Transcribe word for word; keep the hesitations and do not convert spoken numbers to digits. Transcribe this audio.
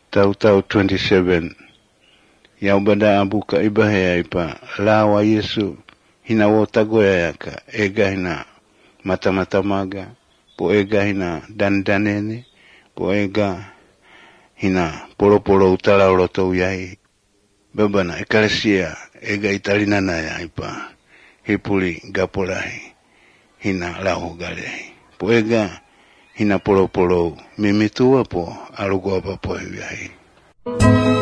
Tau-tau twenty-seven. Yau bada abuka ibahea ipa. Lawa Yesu hina wotagoya yaka. Ega hina mata-matamaga. Po ega hina dandanene. Po ega hina polo-polo utala uroto uyai. Babana ekalesia ega italinana ya ipa. Hipuli gapolahi. Hina lahu galehi. Po ega hina polo-polo mimitua po alugo apa po uyai.